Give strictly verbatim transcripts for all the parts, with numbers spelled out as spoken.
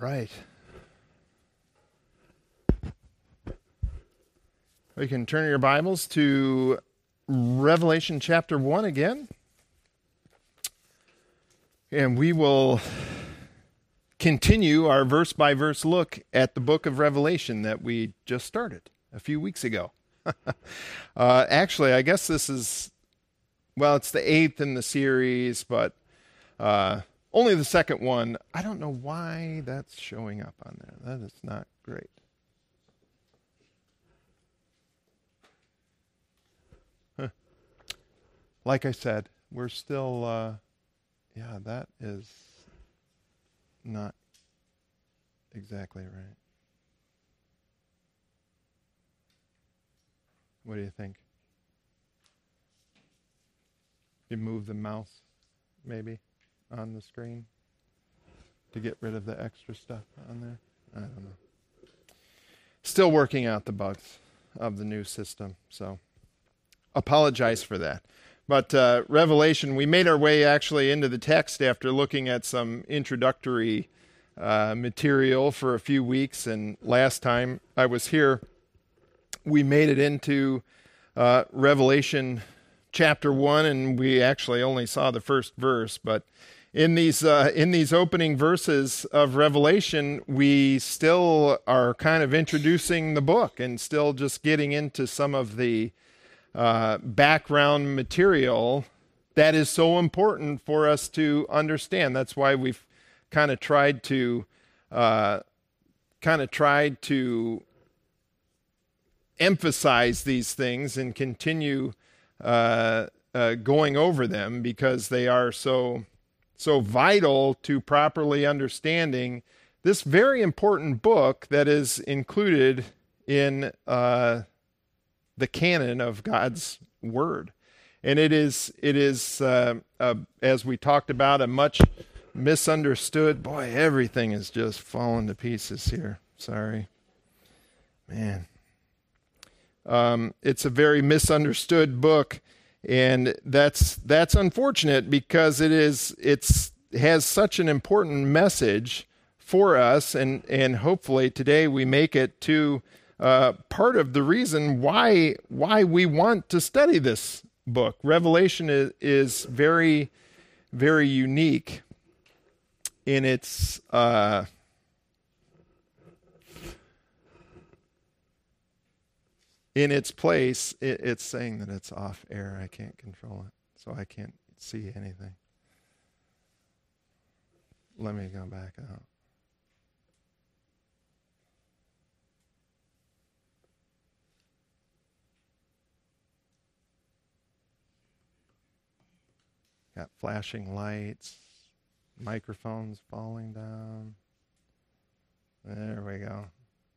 right. We can turn your Bibles to Revelation chapter one again. And we will continue our verse-by-verse look at the book of Revelation that we just started a few weeks ago. uh, actually, I guess this is, well, it's the eighth in the series, but uh, only the second one. I don't know why that's showing up on there. That is not great. Huh. Like I said, we're still, uh, yeah, that is not exactly right. What do you think? You move the mouse, maybe, on the screen to get rid of the extra stuff on there? I don't know. Still working out the bugs of the new system, so apologize for that. But uh, Revelation, we made our way actually into the text after looking at some introductory uh, material for a few weeks, and last time I was here, we made it into uh, Revelation chapter one, and we actually only saw the first verse. But in these uh, in these opening verses of Revelation, we still are kind of introducing the book and still just getting into some of the uh, background material that is so important for us to understand. That's why we've kind of tried to uh, kind of tried to emphasize these things and continue uh, uh, going over them, because they are so so vital to properly understanding this very important book that is included in uh, the canon of God's Word. And it is it is uh, uh, as we talked about, a much misunderstood. Boy, everything is just falling to pieces here. Sorry, man. Um, it's a very misunderstood book, and that's that's unfortunate, because it is it's has such an important message for us, and and hopefully today we make it to uh, part of the reason why why we want to study this book. Revelation is, is very very unique in its uh, in its place. It, it's saying that it's off air. I can't control it, so I can't see anything. Let me go back out. Got flashing lights, microphones falling down. There we go.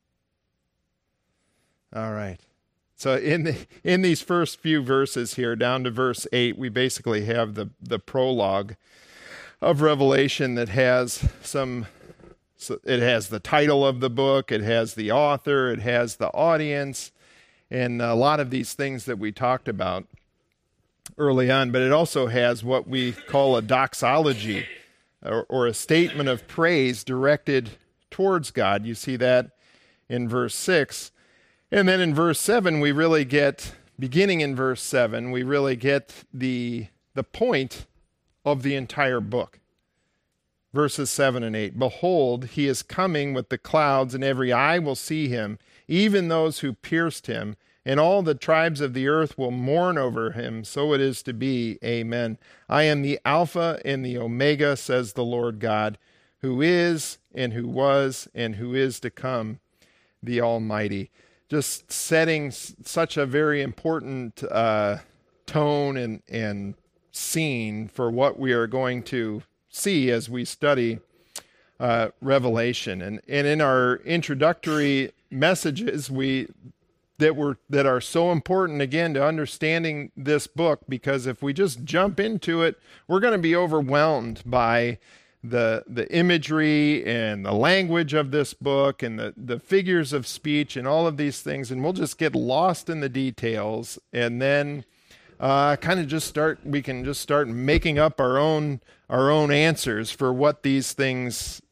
All right. So in the, in these first few verses here, down to verse eight, we basically have the, the prologue of Revelation that has some, so it has the title of the book, it has the author, it has the audience, and a lot of these things that we talked about early on. But it also has what we call a doxology, or, or a statement of praise directed towards God. You see that in verse six. And then in verse seven, we really get, beginning in verse seven, we really get the the point of the entire book. Verses seven and eight. Behold, he is coming with the clouds, and every eye will see him, even those who pierced him, and all the tribes of the earth will mourn over him. So it is to be. Amen. I am the Alpha and the Omega, says the Lord God, who is, and who was, and who is to come, the Almighty. Just setting such a very important uh, tone and, and scene for what we are going to see as we study uh, Revelation. And, and in our introductory messages, we that were that are so important, again, to understanding this book, because if we just jump into it, we're going to be overwhelmed by the the imagery and the language of this book and the, the figures of speech and all of these things, and we'll just get lost in the details, and then uh, kind of just start, we can just start making up our own our own answers for what these things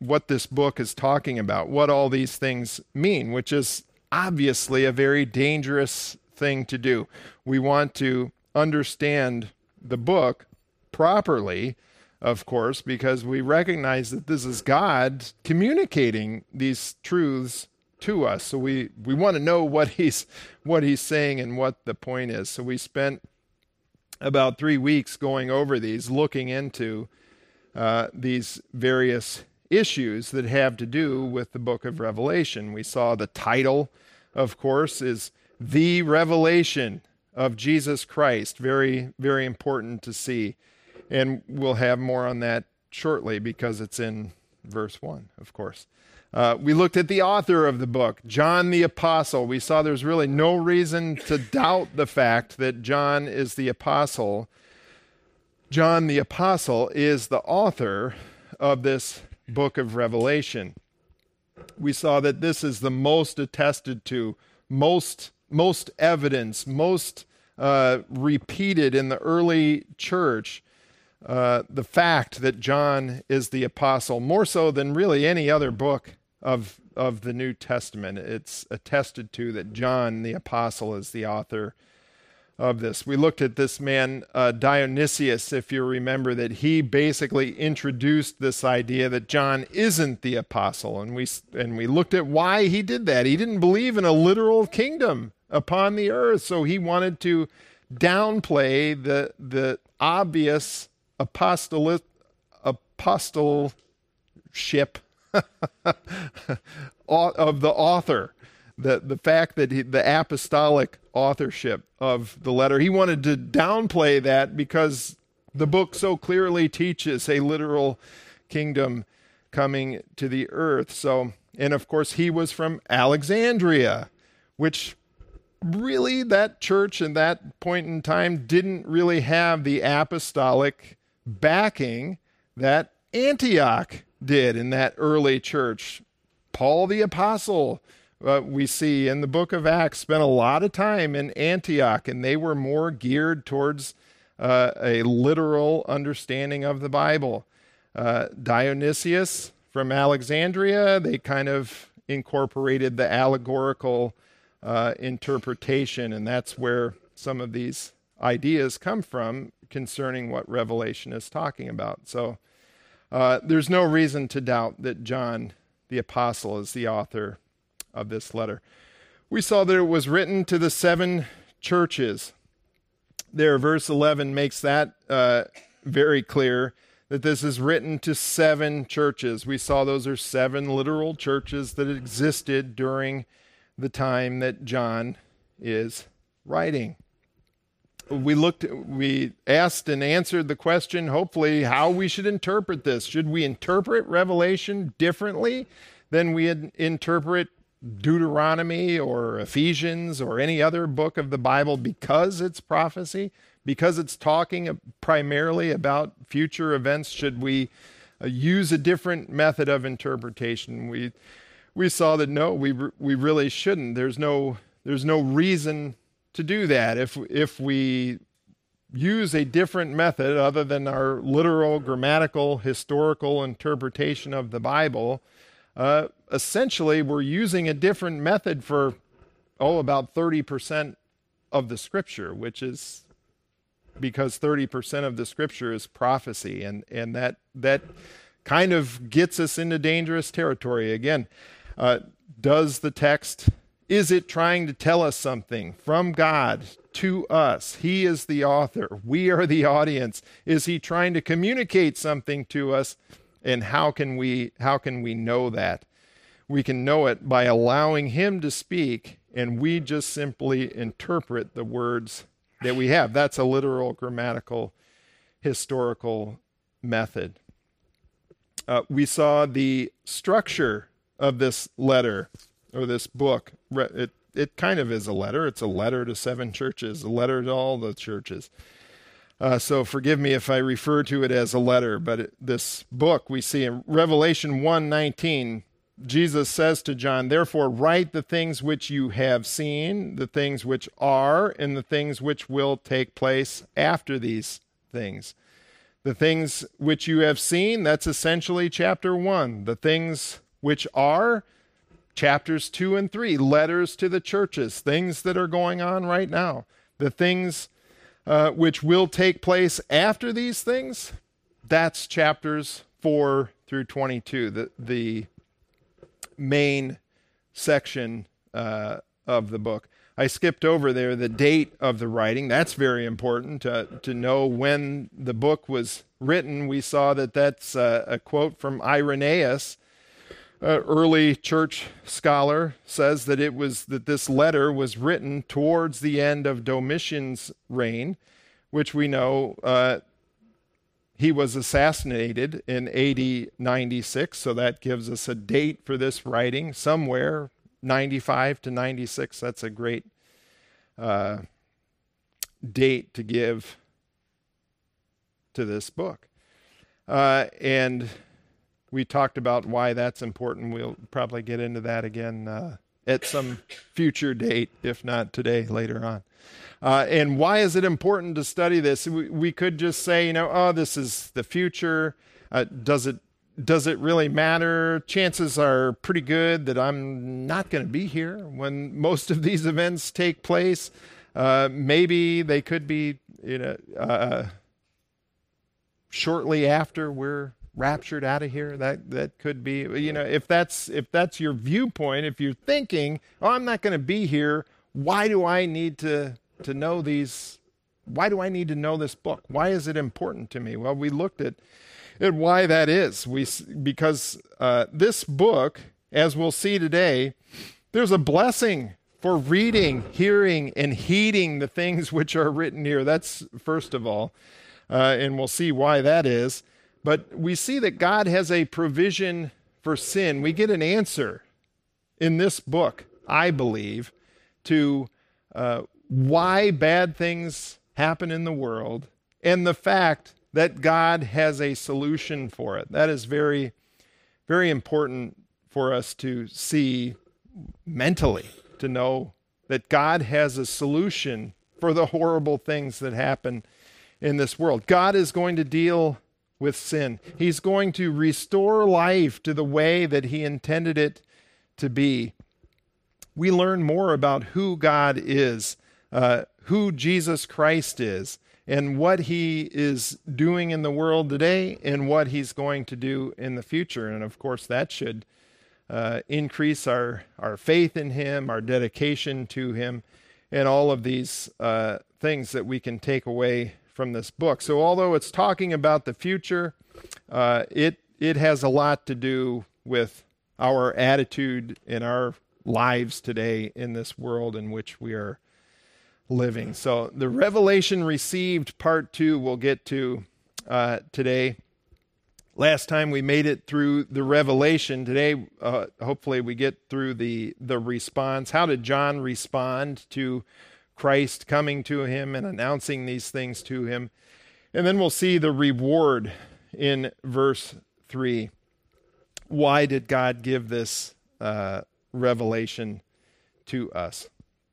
what this book is talking about, what all these things mean, which is obviously a very dangerous thing to do. We want to understand the book properly, of course, because we recognize that this is God communicating these truths to us. So we, we want to know what he's what he's saying and what the point is. So we spent about three weeks going over these, looking into uh, these various issues that have to do with the book of Revelation. We saw the title, of course, is The Revelation of Jesus Christ. Very, very important to see. And we'll have more on that shortly because it's in verse one, of course. Uh, we looked at the author of the book, John the Apostle. We saw there's really no reason to doubt the fact that John is the apostle. John the Apostle is the author of this book of Revelation. We saw that this is the most attested to, most, most evidence, most uh, repeated in the early church. Uh, the fact that John is the apostle, more so than really any other book of of the New Testament. It's attested to that John the apostle is the author of this. We looked at this man uh, Dionysius, if you remember, that he basically introduced this idea that John isn't the apostle, and we and we looked at why he did that. He didn't believe in a literal kingdom upon the earth, so he wanted to downplay the the obvious apostolate apostleship of the author, the the fact that he, the apostolic authorship of the letter. He wanted to downplay that because the book so clearly teaches a literal kingdom coming to the earth. So, and of course, he was from Alexandria, which really that church in that point in time didn't really have the apostolic backing that Antioch did in that early church. Paul the Apostle, uh, we see in the book of Acts, spent a lot of time in Antioch, and they were more geared towards uh, a literal understanding of the Bible. Uh, Dionysius from Alexandria, they kind of incorporated the allegorical uh, interpretation, and that's where some of these ideas come from concerning what Revelation is talking about. So uh, there's no reason to doubt that John the Apostle is the author of this letter. We saw that it was written to the seven churches. There, verse eleven makes that uh, very clear, that this is written to seven churches. We saw those are seven literal churches that existed during the time that John is writing. We looked, we asked and answered the question, hopefully, how we should interpret this. Should we interpret Revelation differently than we interpret Deuteronomy or Ephesians or any other book of the Bible because it's prophecy, because it's talking primarily about future events? Should we uh, use a different method of interpretation? We we saw that no, we we really shouldn't. There's no there's no reason to do that. If if we use a different method other than our literal, grammatical, historical interpretation of the Bible, uh, essentially we're using a different method for, oh, about thirty percent of the Scripture, which is because thirty percent of the Scripture is prophecy, and, and that that kind of gets us into dangerous territory. Again, uh, does the text... Is it trying to tell us something from God to us? He is the author. We are the audience. Is he trying to communicate something to us? And how can we how can we know that? We can know it by allowing him to speak, and we just simply interpret the words that we have. That's a literal, grammatical, historical method. Uh, we saw the structure of this letter, or this book. It it kind of is a letter. It's a letter to seven churches, a letter to all the churches. Uh, so forgive me if I refer to it as a letter, but it, this book we see in Revelation one nineteen, Jesus says to John, "Therefore write the things which you have seen, the things which are, and the things which will take place after these things." The things which you have seen, that's essentially chapter one. The things which are, chapters two and three, letters to the churches, things that are going on right now. The things uh, which will take place after these things, that's chapters four through twenty-two, the, the main section uh, of the book. I skipped over there the date of the writing. That's very important to, to know when the book was written. We saw that that's uh, a quote from Irenaeus, an early church scholar, says that it was that this letter was written towards the end of Domitian's reign, which we know uh, he was assassinated in A D ninety-six, so that gives us a date for this writing somewhere ninety-five to ninety-six. That's a great uh, date to give to this book. Uh, and we talked about why that's important. We'll probably get into that again uh, at some future date, if not today, later on. Uh, and why is it important to study this? We, we could just say, you know, oh, this is the future. Uh, does it Does it really matter? Chances are pretty good that I'm not going to be here when most of these events take place. Uh, maybe they could be, you know, uh, shortly after we're raptured out of here. That that could be, you know, if that's if that's your viewpoint, if you're thinking, oh, I'm not going to be here, why do I need to to know these? Why do I need to know this book? Why is it important to me? Well, we looked at. And why that is, we because uh, this book, as we'll see today, there's a blessing for reading, hearing, and heeding the things which are written here. That's first of all, uh, and we'll see why that is. But we see that God has a provision for sin. We get an answer in this book, I believe, to uh, why bad things happen in the world, and the fact that God has a solution for it. That is very, very important for us to see mentally, to know that God has a solution for the horrible things that happen in this world. God is going to deal with sin. He's going to restore life to the way that he intended it to be. We learn more about who God is, uh, who Jesus Christ is, and what he is doing in the world today and what he's going to do in the future. And of course, that should uh, increase our, our faith in him, our dedication to him, and all of these uh, things that we can take away from this book. So although it's talking about the future, uh, it it has a lot to do with our attitude in our lives today in this world in which we are living. So the revelation received part two we'll get to uh, today. Last time we made it through the revelation. Today, uh, hopefully we get through the, the response. How did John respond to Christ coming to him and announcing these things to him? And then we'll see the reward in verse three. Why did God give this uh, revelation to us?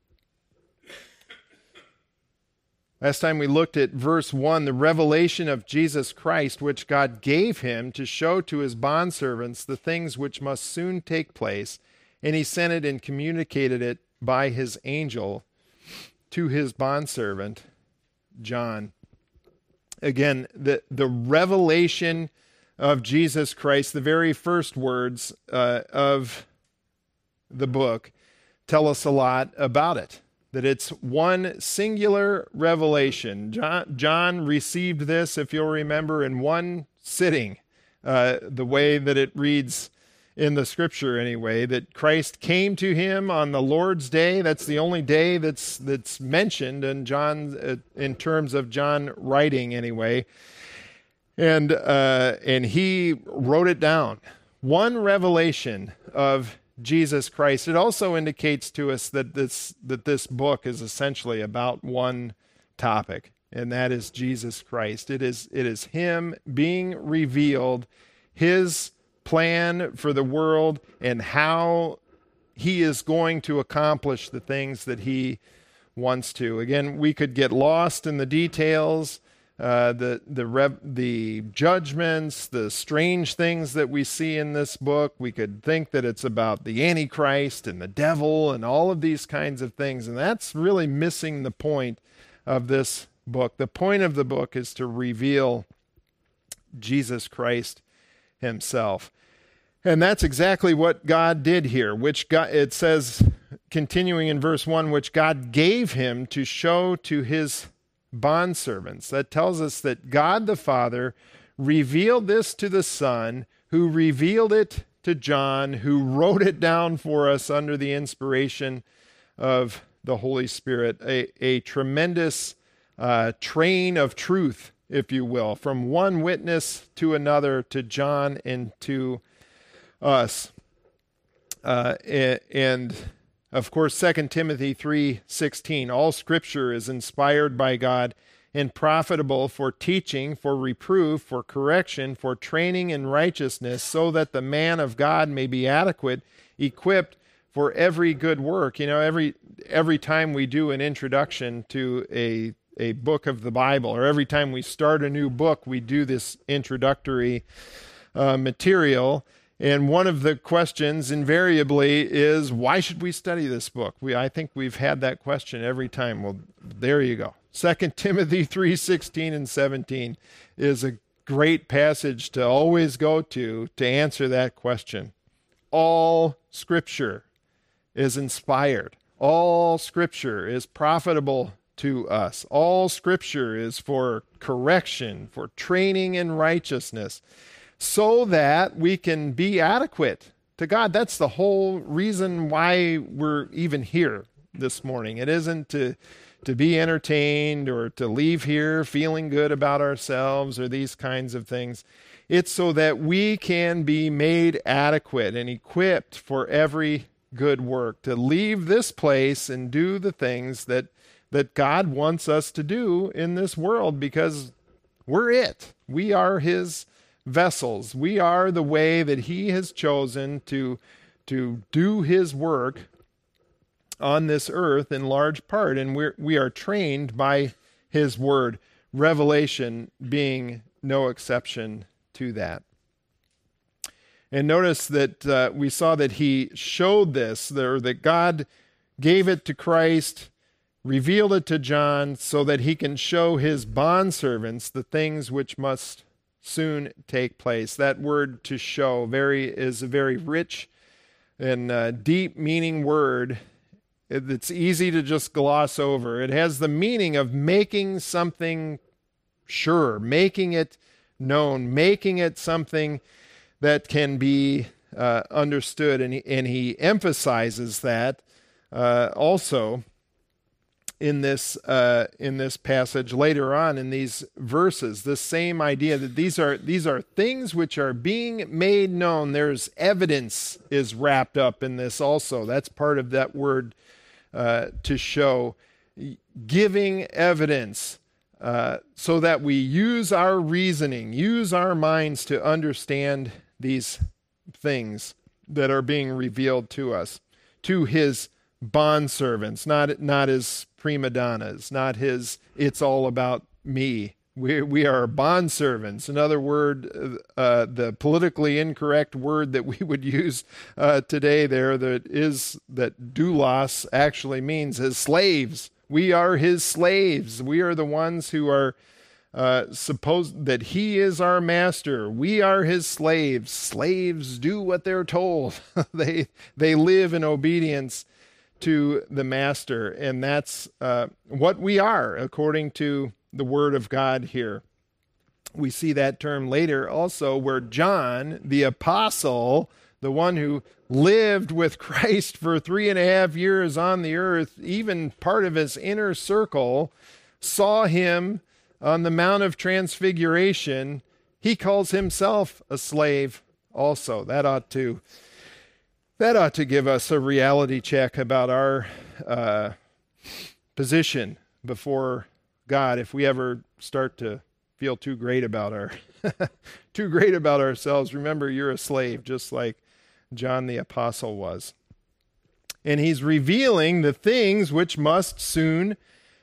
Last time we looked at verse one, the revelation of Jesus Christ, which God gave him to show to his bondservants the things which must soon take place, and he sent it and communicated it by his angel to his bondservant, John. Again, the, the revelation of Jesus Christ, the very first words uh, of the book, tell us a lot about it. That it's one singular revelation. John, John received this, if you'll remember, in one sitting, uh, the way that it reads in the scripture anyway, that Christ came to him on the Lord's day. That's the only day that's that's mentioned in John, uh, in terms of John writing anyway. And uh, and he wrote it down. One revelation of Jesus Christ. It also indicates to us that this that this book is essentially about one topic, and that is Jesus Christ. It is it is him being revealed, his plan for the world, and how he is going to accomplish the things that he wants to. Again, we could get lost in the details uh, the the rev- the judgments, the strange things that we see in this book. We could think that it's about the Antichrist and the devil and all of these kinds of things, and that's really missing the point of this book. The point of the book is to reveal Jesus Christ himself. And that's exactly what God did here, which God, it says, continuing in verse one, which God gave him to show to his bondservants. That tells us that God the Father revealed this to the Son, who revealed it to John, who wrote it down for us under the inspiration of the Holy Spirit. A, a tremendous uh, train of truth, if you will, from one witness to another, to John and to us. Uh, and, and of course, Second Timothy three sixteen, all Scripture is inspired by God and profitable for teaching, for reproof, for correction, for training in righteousness, so that the man of God may be adequate, equipped for every good work. You know, every every time we do an introduction to a a book of the Bible, or every time we start a new book, we do this introductory uh, material. And one of the questions invariably is, why should we study this book? We, I think we've had that question every time. Well, there you go. Second Timothy three sixteen and seventeen is a great passage to always go to to answer that question. All Scripture is inspired. All Scripture is profitable to us. All Scripture is for correction, for training in righteousness, so that we can be adequate to God. That's the whole reason why we're even here this morning. It isn't to, to be entertained or to leave here feeling good about ourselves or these kinds of things. It's so that we can be made adequate and equipped for every good work, to leave this place and do the things that, that God wants us to do in this world, because we're it. We are his vessels. We are the way that he has chosen to, to do his work on this earth in large part, and we're, we are trained by his word, Revelation being no exception to that. And notice that uh, we saw that he showed this, or that God gave it to Christ, revealed it to John, so that he can show his bondservants the things which must soon take place. That word to show very is a very rich and uh, deep meaning word. It's easy to just gloss over. It has the meaning of making something sure, making it known, making it something that can be uh, understood. And he, and he emphasizes that uh, also in this uh, in this passage later on in these verses. This same idea that these are these are things which are being made known. There's evidence is wrapped up in this also. That's part of that word uh, to show, giving evidence uh, so that we use our reasoning, use our minds to understand these things that are being revealed to us, to his bondservants, not not his prima donnas, not his it's all about me. We we are bondservants. Another word, uh, the politically incorrect word that we would use uh, today there, that is that doulos actually means his slaves. We are his slaves. We are the ones who are uh, supposed that he is our master. We are his slaves. Slaves do what they're told. they they live in obedience to the master, and that's uh, what we are according to the word of God here. We see that term later also, where John, the apostle, the one who lived with Christ for three and a half years on the earth, even part of his inner circle, saw him on the Mount of Transfiguration. He calls himself a slave also. That ought to That ought to give us a reality check about our uh, position before God. If we ever start to feel too great about our too great about ourselves, remember you're a slave, just like John the Apostle was. And he's revealing the things which must soon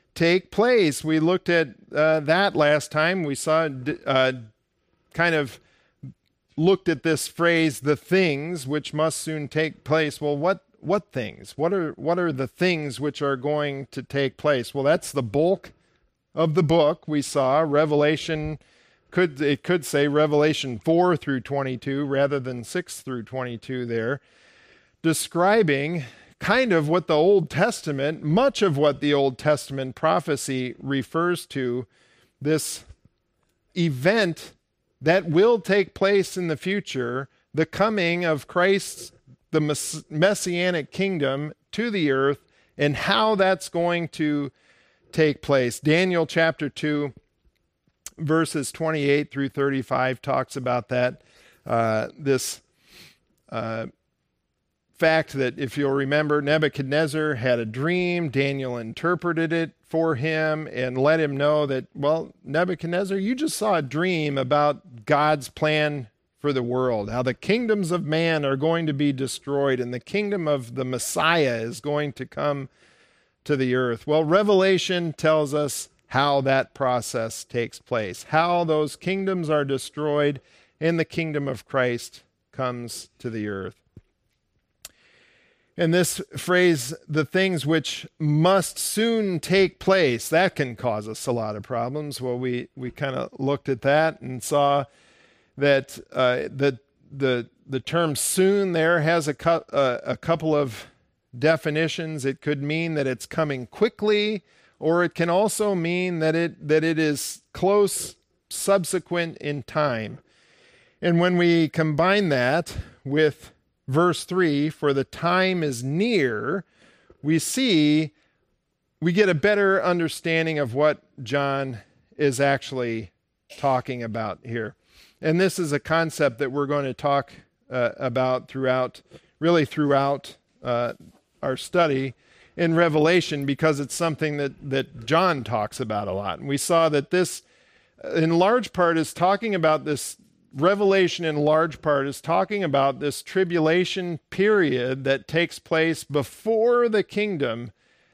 take place. We looked at uh, that last time. We saw uh, kind of looked at this phrase, the things which must soon take place. Well, what what things? What are what are the things which are going to take place? Well, that's the bulk of the book. We saw Revelation, could it could say Revelation four through twenty-two rather than six through twenty-two there, describing kind of what the Old Testament, much of what the Old Testament prophecy refers to, this event that will take place in the future, the coming of Christ, the mess- messianic kingdom to the earth, and how that's going to take place. Daniel chapter two, verses twenty-eight through thirty-five talks about that. Uh, this uh, fact that, if you'll remember, Nebuchadnezzar had a dream. Daniel interpreted it for him and let him know that, well, Nebuchadnezzar, you just saw a dream about God's plan for the world, how the kingdoms of man are going to be destroyed and the kingdom of the Messiah is going to come to the earth. Well, Revelation tells us how that process takes place, how those kingdoms are destroyed and the kingdom of Christ comes to the earth. And this phrase, the things which must soon take place, that can cause us a lot of problems. Well, we, we kind of looked at that and saw that uh, the, the, the term soon there has a, cu- uh, a couple of definitions. It could mean that it's coming quickly, or it can also mean that it, that it is close, subsequent in time. And when we combine that with verse three, for the time is near, we see, we get a better understanding of what John is actually talking about here. And this is a concept that we're going to talk uh, about throughout, really throughout uh, our study in Revelation, because it's something that, that John talks about a lot. And we saw that this, in large part, is talking about this Revelation in large part is talking about this tribulation period that takes place before the kingdom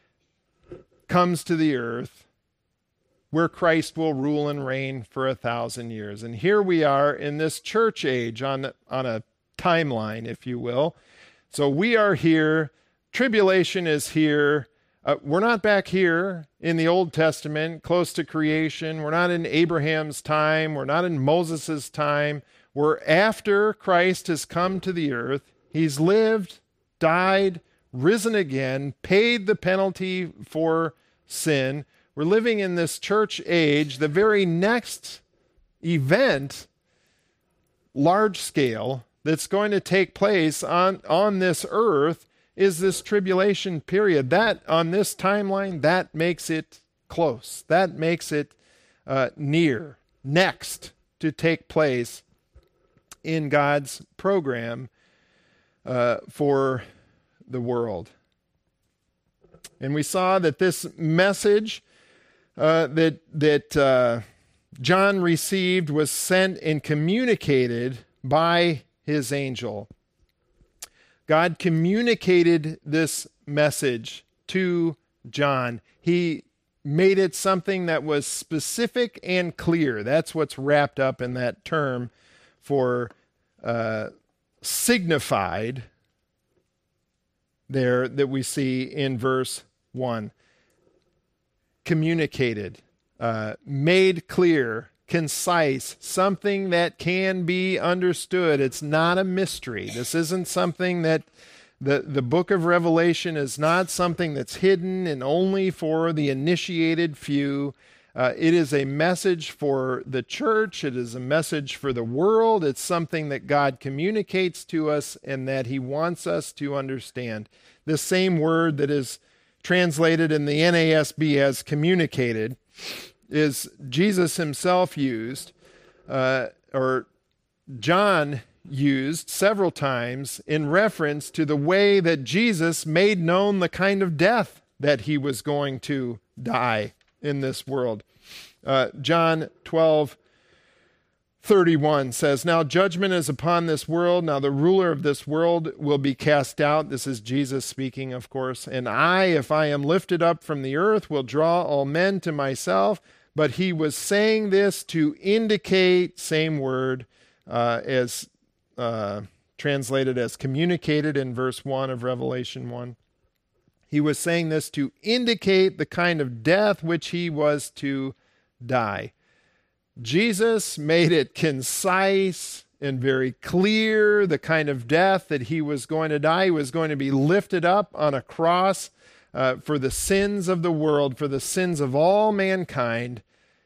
comes to the earth, where Christ will rule and reign for a thousand years. And here we are in this church age on, on a timeline, if you will. So we are here, tribulation is here. Uh, we're not back here in the Old Testament, close to creation. We're not in Abraham's time. We're not in Moses' time. We're after Christ has come to the earth. He's lived, died, risen again, paid the penalty for sin. We're living in this church age. The very next event, large scale, that's going to take place on, on this earth is this tribulation period. That, on this timeline, that makes it close. That makes it uh, near, next to take place in God's program uh, for the world. And we saw that this message uh, that, that uh, John received was sent and communicated by his angel. God communicated this message to John. He made it something that was specific and clear. That's what's wrapped up in that term for uh, signified there that we see in verse one. Communicated, uh, made clear, concise, something that can be understood. It's not a mystery. This isn't something that the, the book of Revelation is not something that's hidden and only for the initiated few. Uh, it is a message for the church. It is a message for the world. It's something that God communicates to us and that he wants us to understand. This same word that is translated in the N A S B as communicated is Jesus himself used, uh, or John used several times in reference to the way that Jesus made known the kind of death that he was going to die in this world. Uh, John twelve thirty-one says, "Now judgment is upon this world. Now the ruler of this world will be cast out." This is Jesus speaking, of course. "And I, if I am lifted up from the earth, will draw all men to myself." But he was saying this to indicate, same word, uh, as uh, translated as communicated in verse one of Revelation one. He was saying this to indicate the kind of death which he was to die. Jesus made it concise and very clear the kind of death that he was going to die. He was going to be lifted up on a cross uh, for the sins of the world, for the sins of all mankind.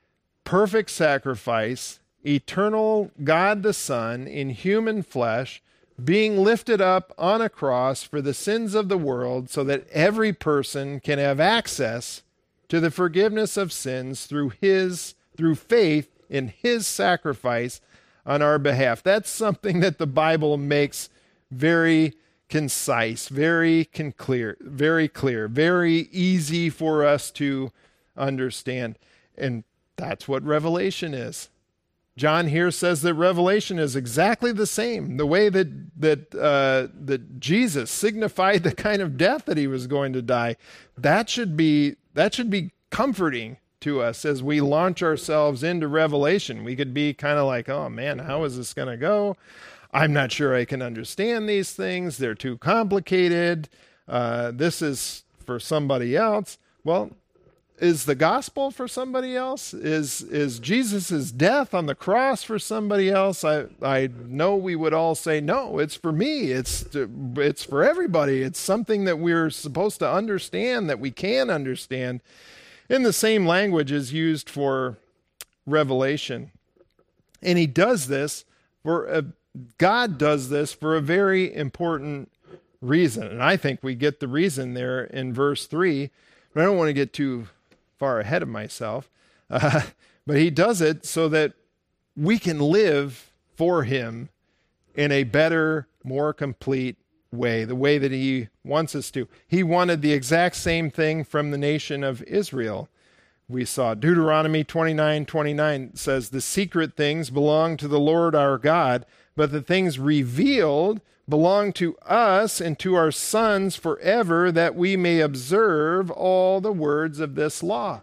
Perfect sacrifice, eternal God the Son in human flesh, being lifted up on a cross for the sins of the world so that every person can have access to the forgiveness of sins through his, through faith in his sacrifice on our behalf. That's something that the Bible makes very concise, very con- clear, very clear, very easy for us to understand. And that's what Revelation is. John here says that Revelation is exactly the same. The way that that uh, that Jesus signified the kind of death that he was going to die, that should be that should be comforting to us as we launch ourselves into Revelation. We could be kind of like, oh man, how is this going to go? I'm not sure I can understand these things. They're too complicated. Uh, this is for somebody else. Well, is the gospel for somebody else? Is is Jesus' death on the cross for somebody else? I I know we would all say, no, it's for me. It's it's for everybody. It's something that we're supposed to understand, that we can understand. And the same language is used for Revelation. And he does this for a, God does this for a very important reason. And I think we get the reason there in verse three, but I don't want to get too far ahead of myself. Uh, but he does it so that we can live for him in a better, more complete way, the way that he wants us to. He wanted the exact same thing from the nation of Israel. We saw Deuteronomy twenty-nine twenty-nine says, "The secret things belong to the Lord our God, but the things revealed belong to us and to our sons forever, that we may observe all the words of this law."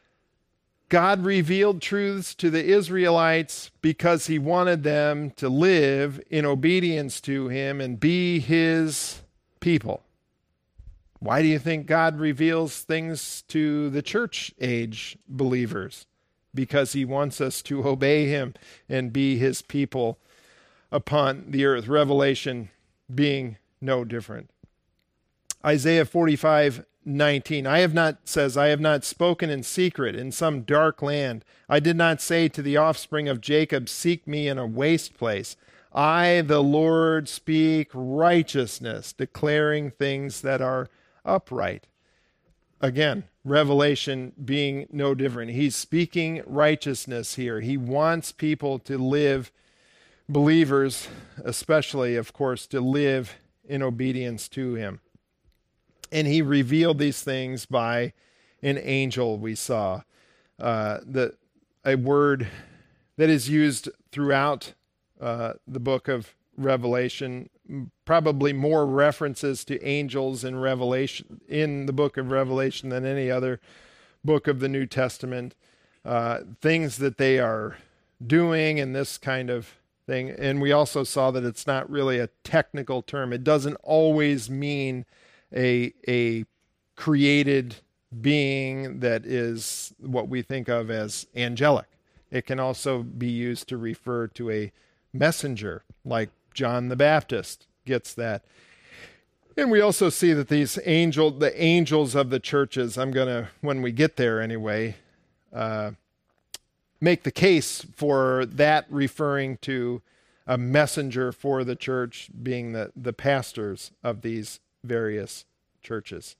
God revealed truths to the Israelites because he wanted them to live in obedience to him and be his people. Why do you think God reveals things to the church age believers? Because he wants us to obey him and be his people upon the earth. Revelation being no different. Isaiah forty-five nineteen, I have not, says, "I have not spoken in secret in some dark land. I did not say to the offspring of Jacob, seek me in a waste place. I, the Lord, speak righteousness, declaring things that are upright." Again, Revelation being no different. He's speaking righteousness here. He wants people to live, believers especially, of course, to live in obedience to him. And he revealed these things by an angel, we saw. Uh, the, a word that is used throughout uh, the book of Revelation, probably more references to angels in Revelation, in the book of Revelation than any other book of the New Testament. Uh, things that they are doing and this kind of thing. And we also saw that it's not really a technical term. It doesn't always mean a a created being that is what we think of as angelic. It can also be used to refer to a messenger, like John the Baptist gets that. And we also see that these angel, the angels of the churches, I'm going to, when we get there anyway, uh, make the case for that referring to a messenger for the church being the, the pastors of these various churches.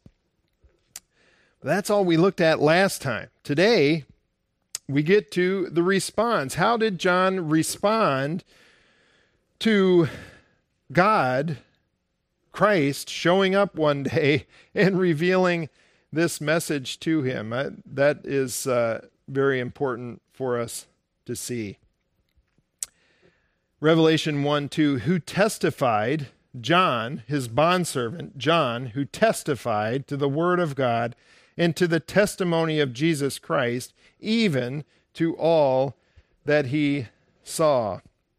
That's all we looked at last time. Today, we get to the response. How did John respond to God, Christ, showing up one day and revealing this message to him? Uh, that is uh, very important for us to see. Revelation one two, who testified, John, his bondservant, John, who testified to the word of God and to the testimony of Jesus Christ, even to all that he saw.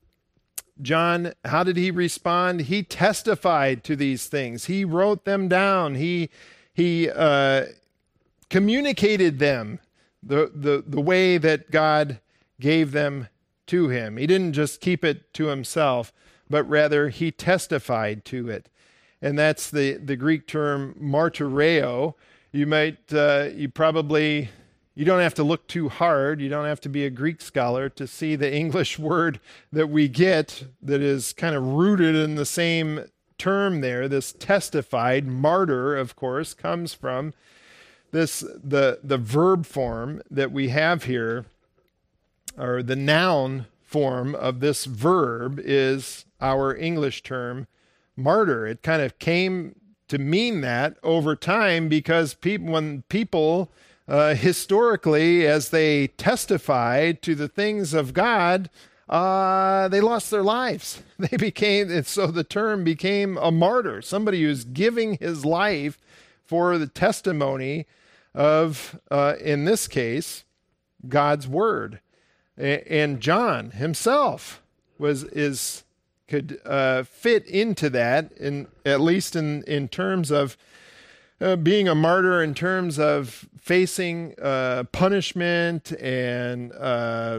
John, how did he respond? He testified to these things. He wrote them down. He he uh, communicated them the, the, the way that God gave them to him. He didn't just keep it to himself, but rather he testified to it. And that's the, the Greek term martyreo. You might, uh, you probably, you don't have to look too hard. You don't have to be a Greek scholar to see the English word that we get that is kind of rooted in the same term there. This testified, martyr, of course, comes from this, the, the verb form that we have here, or the noun form of this verb is our English term martyr. It kind of came to mean that over time because people, when people uh, historically, as they testified to the things of God, uh, they lost their lives. They became, and so the term became a martyr, somebody who's giving his life for the testimony of, uh, in this case, God's word. And John himself was is could uh, fit into that, in at least in in terms of uh, being a martyr, in terms of facing uh, punishment and uh,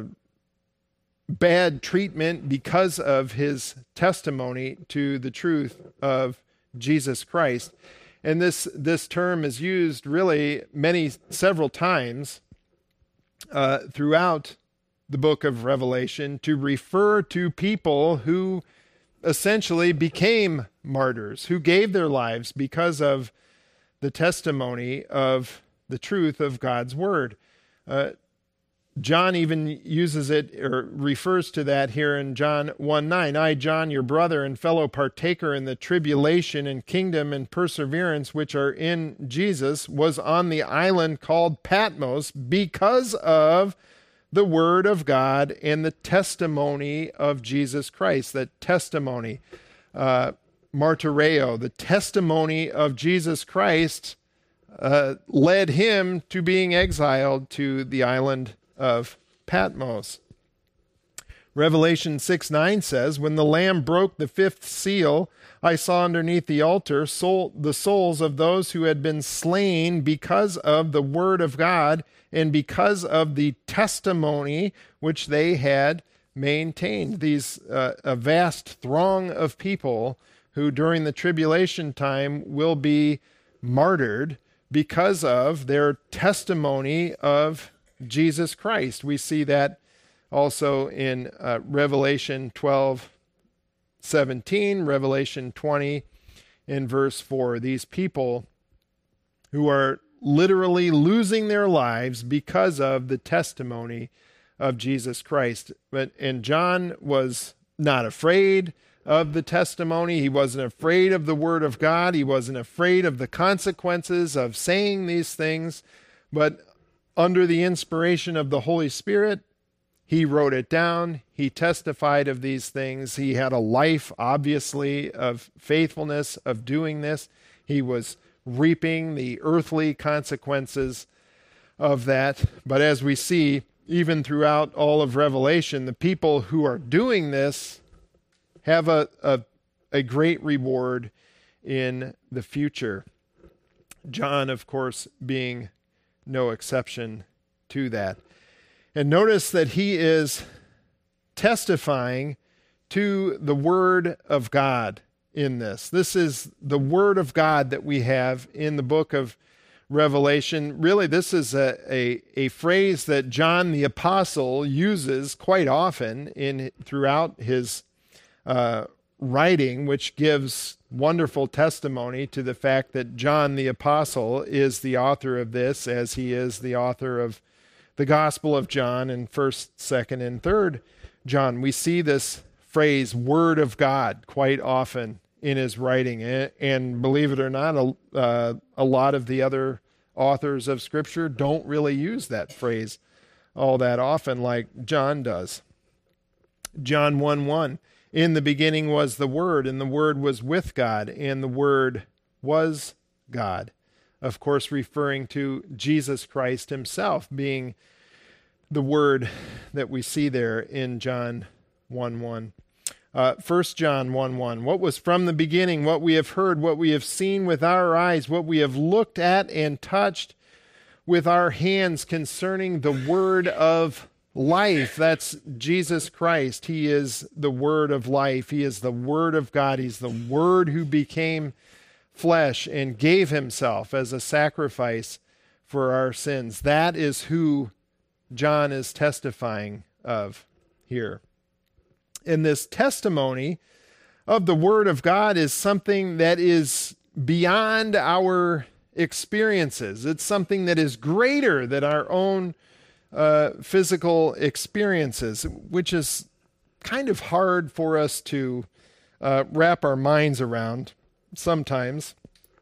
bad treatment because of his testimony to the truth of Jesus Christ. And this this term is used really many several times uh, throughout the book of Revelation to refer to people who essentially became martyrs, who gave their lives because of the testimony of the truth of God's word. Uh, John even uses it or refers to that here in John one nine. I, John, your brother and fellow partaker in the tribulation and kingdom and perseverance which are in Jesus, was on the island called Patmos because of the word of God and the testimony of Jesus Christ. That testimony, uh, martyreo, the testimony of Jesus Christ uh, led him to being exiled to the island of Patmos. Revelation six nine says, when the Lamb broke the fifth seal, I saw underneath the altar soul, the souls of those who had been slain because of the word of God and because of the testimony which they had maintained. These uh, a vast throng of people who during the tribulation time will be martyred because of their testimony of Jesus Christ. We see that also in uh, Revelation twelve seventeen, Revelation twenty in verse four. These people who are literally losing their lives because of the testimony of Jesus Christ. But and John was not afraid of the testimony. He wasn't afraid of the word of God. He wasn't afraid of the consequences of saying these things. But under the inspiration of the Holy Spirit, he wrote it down. He testified of these things. He had a life, obviously, of faithfulness, of doing this. He was reaping the earthly consequences of that. But as we see, even throughout all of Revelation, the people who are doing this have a, a, a great reward in the future. John, of course, being no exception to that. And notice that he is testifying to the word of God in this. This is the word of God that we have in the book of Revelation. Really, this is a, a, a phrase that John the Apostle uses quite often in throughout his uh, writing, which gives wonderful testimony to the fact that John the Apostle is the author of this, as he is the author of the Gospel of John and first, second, and third John. We see this phrase, word of God, quite often in his writing. And believe it or not, a, uh, a lot of the other authors of Scripture don't really use that phrase all that often like John does. John one one, in the beginning was the Word, and the Word was with God, and the Word was God. Of course, referring to Jesus Christ himself being the Word that we see there in John one one. Uh, First John one one, what was from the beginning, what we have heard, what we have seen with our eyes, what we have looked at and touched with our hands concerning the Word of life. That's Jesus Christ. He is the Word of life. He is the Word of God. He's the Word who became flesh and gave himself as a sacrifice for our sins. That is who John is testifying of here. And this testimony of the Word of God is something that is beyond our experiences. It's something that is greater than our own uh, physical experiences, which is kind of hard for us to uh, wrap our minds around sometimes.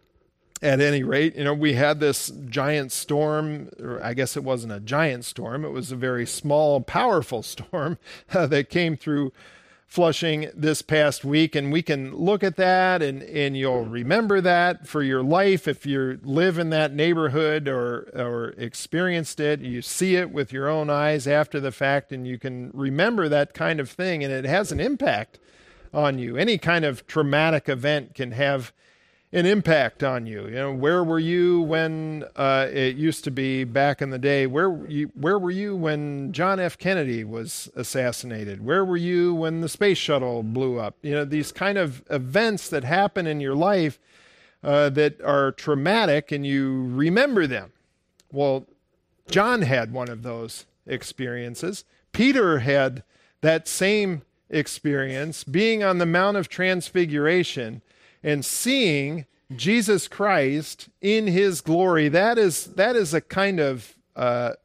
At any rate, you know, we had this giant storm, or I guess it wasn't a giant storm, it was a very small, powerful storm uh, that came through Flushing this past week, and we can look at that and, and you'll remember that for your life if you live in that neighborhood or, or experienced it. You see it with your own eyes after the fact, and you can remember that kind of thing, and it has an impact on you. Any kind of traumatic event can have an impact on you. You know, where were you when uh, it used to be back in the day? Where you, where were you when John F. Kennedy was assassinated? Where were you when the space shuttle blew up? You know, these kind of events that happen in your life uh, that are traumatic, and you remember them. Well, John had one of those experiences. Peter had that same experience, being on the Mount of Transfiguration and seeing Jesus Christ in his glory. That is that is a kind of uh,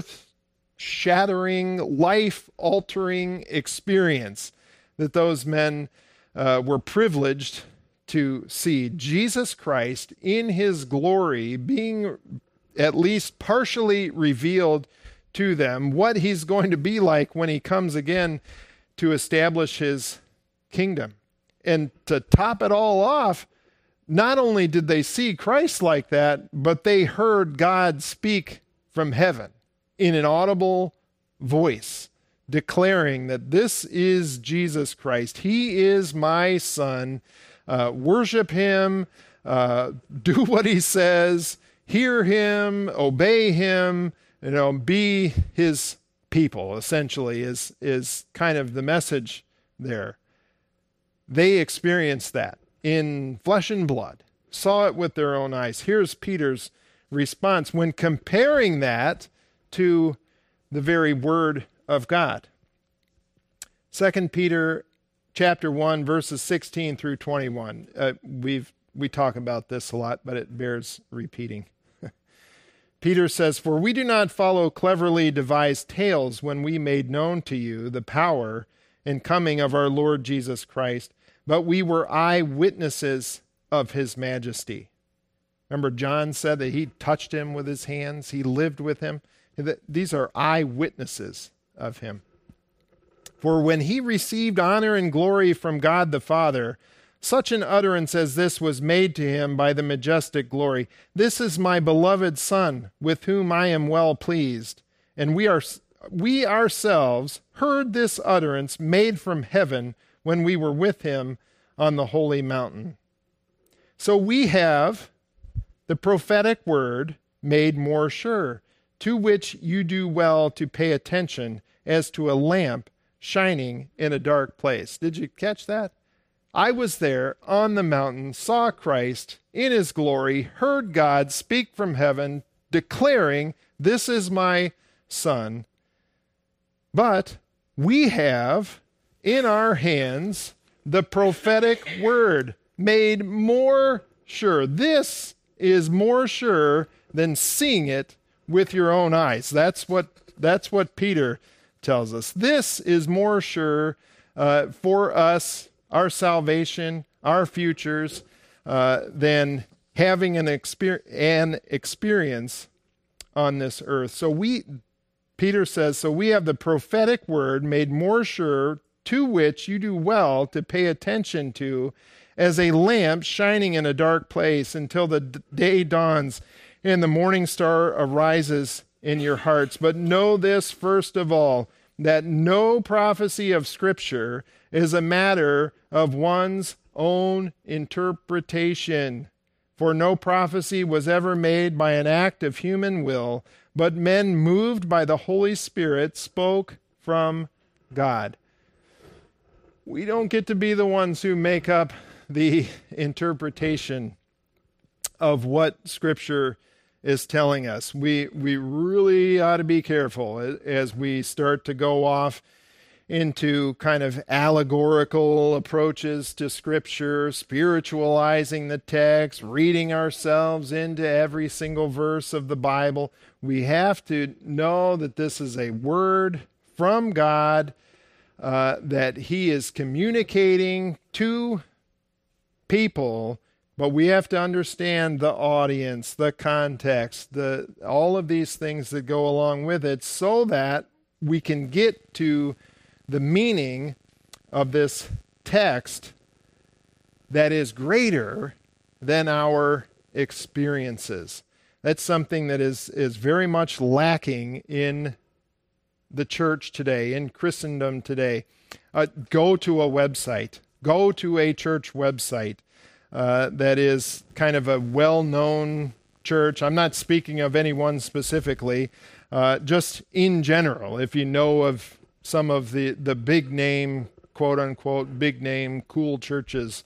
earth-shattering, life-altering experience that those men uh, were privileged to see. Jesus Christ in his glory being at least partially revealed to them, what he's going to be like when he comes again to establish his kingdom. And to top it all off, not only did they see Christ like that, but they heard God speak from heaven in an audible voice, declaring that this is Jesus Christ. He is my Son. Uh, worship him, uh, do what he says, hear him, obey him, you know, be his people, essentially, is, is kind of the message there. They experienced that in flesh and blood, saw it with their own eyes. Here's Peter's response when comparing that to the very Word of God. Second Peter chapter one, verses sixteen through twenty-one. Uh, we've we talk about this a lot, but it bears repeating. Peter says, "For we do not follow cleverly devised tales when we made known to you the power and coming of our Lord Jesus Christ, but we were eyewitnesses of his majesty." Remember, John said that he touched him with his hands, he lived with him. These are eyewitnesses of him. "For when he received honor and glory from God the Father, such an utterance as this was made to him by the majestic glory, 'This is my beloved Son, with whom I am well pleased.' And we are we ourselves heard this utterance made from heaven when we were with him on the holy mountain." So we have the prophetic word made more sure, to which you do well to pay attention as to a lamp shining in a dark place. Did you catch that? I was there on the mountain, saw Christ in his glory, heard God speak from heaven, declaring, "This is my Son." But we have in our hands the prophetic word made more sure. This is more sure than seeing it with your own eyes. That's what that's what Peter tells us. This is more sure uh, for us, our salvation, our futures, uh, than having an, exper- an experience on this earth. So we, Peter says, so we have the prophetic word made more sure to which you do well to pay attention to, as a lamp shining in a dark place until the d- day dawns and the morning star arises in your hearts. But know this first of all, that no prophecy of Scripture is a matter of one's own interpretation. For no prophecy was ever made by an act of human will, but men moved by the Holy Spirit spoke from God. We don't get to be the ones who make up the interpretation of what Scripture is telling us. We we really ought to be careful as we start to go off into kind of allegorical approaches to Scripture, spiritualizing the text, reading ourselves into every single verse of the Bible. We have to know that this is a word from God, uh, that He is communicating to people, but we have to understand the audience, the context, the all of these things that go along with it, so that we can get to the meaning of this text that is greater than our experiences. That's something that is, is very much lacking in the church today, in Christendom today. Uh, go to a website. Go to a church website uh, that is kind of a well-known church. I'm not speaking of anyone specifically, uh, just in general. If you know of some of the, the big name, quote unquote, big name, cool churches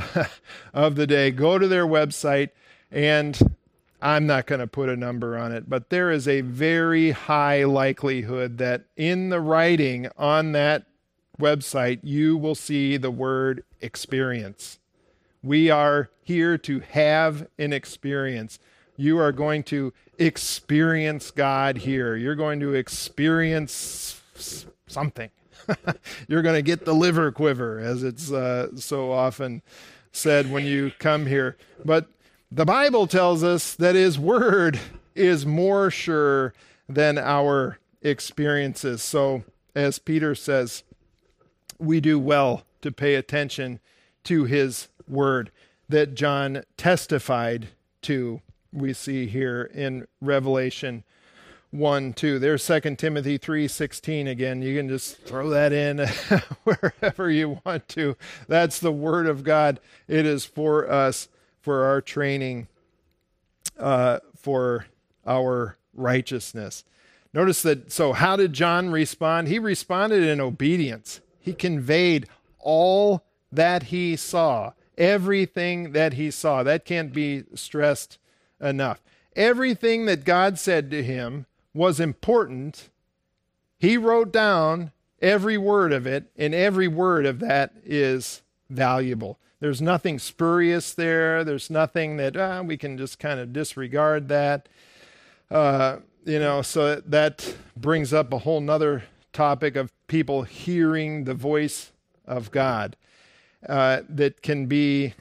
of the day, go to their website, and I'm not going to put a number on it, but there is a very high likelihood that in the writing on that website, you will see the word experience. We are here to have an experience. You are going to experience God here. You're going to experience something. You're going to get the liver quiver, as it's uh, so often said when you come here. But the Bible tells us that His Word is more sure than our experiences. So, as Peter says, we do well to pay attention to His Word that John testified to, we see here in Revelation one, two. There's Second Timothy three sixteen again. You can just throw that in wherever you want to. That's the Word of God. It is for us, for our training, uh, for our righteousness. Notice that, so how did John respond? He responded in obedience. He conveyed all that he saw, everything that he saw. That can't be stressed enough. Everything that God said to him was important. He wrote down every word of it, and every word of that is valuable. There's nothing spurious there. There's nothing that ah, we can just kind of disregard that. Uh, you know, so that brings up a whole nother topic of people hearing the voice of God uh, that can be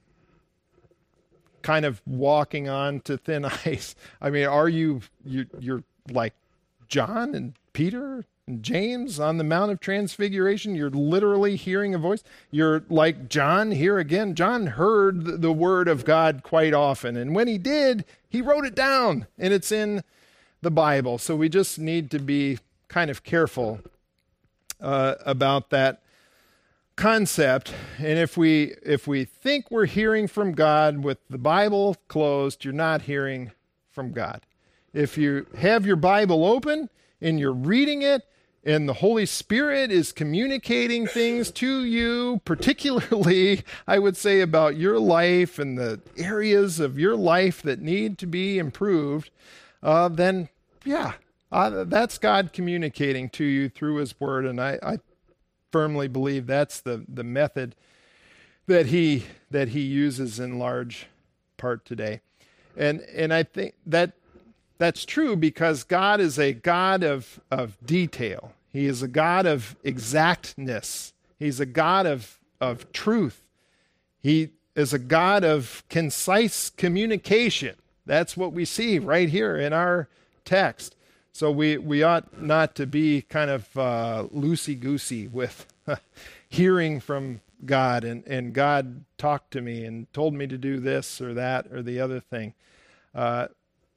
kind of walking on to thin ice. I mean, are you, you you're like John and Peter and James on the Mount of Transfiguration? You're literally hearing a voice. You're like John here again. John heard the word of God quite often, and when he did, he wrote it down, and it's in the Bible. So we just need to be kind of careful uh, about that concept. And if we if we think we're hearing from God with the Bible closed, you're not hearing from God. If you have your Bible open and you're reading it, and the Holy Spirit is communicating things to you, particularly, I would say, about your life and the areas of your life that need to be improved, uh, then, yeah, uh, that's God communicating to you through His Word. And I, I firmly believe that's the, the method that he that he uses in large part today. And and I think that that's true because God is a God of, of detail. He is a God of exactness. He's a God of, of truth. He is a God of concise communication. That's what we see right here in our text. So we, we ought not to be kind of uh, loosey-goosey with hearing from God, and, and God talked to me and told me to do this or that or the other thing. Uh,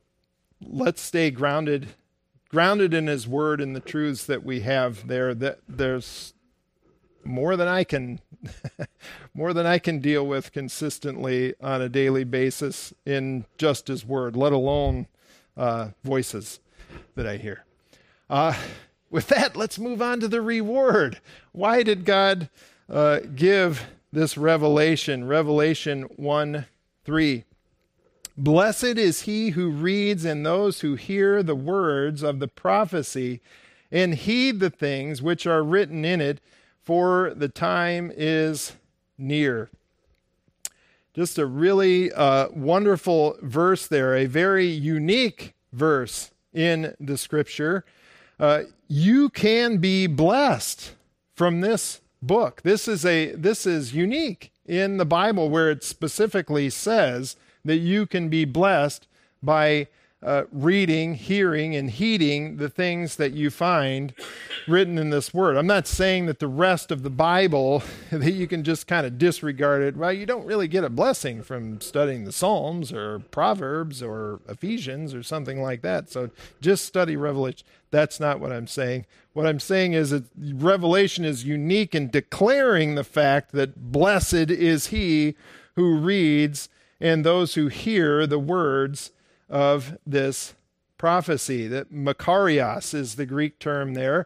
let's stay grounded, grounded in His Word and the truths that we have there. That there's more than I can, more than I can deal with consistently on a daily basis in just His Word, let alone uh, voices that I hear. Uh, with that, let's move on to the reward. Why did God uh, give this revelation? Revelation one three. Blessed is he who reads and those who hear the words of the prophecy and heed the things which are written in it, for the time is near. Just a really uh, wonderful verse there, a very unique verse in the Scripture. Uh, you can be blessed from this book. This is a this is unique in the Bible, where it specifically says that you can be blessed by uh, reading, hearing, and heeding the things that you find written in this Word. I'm not saying that the rest of the Bible, that you can just kind of disregard it. Well, you don't really get a blessing from studying the Psalms or Proverbs or Ephesians or something like that. So just study Revelation. That's not what I'm saying. What I'm saying is that Revelation is unique in declaring the fact that blessed is he who reads and those who hear the words of this prophecy. That Makarios is the Greek term there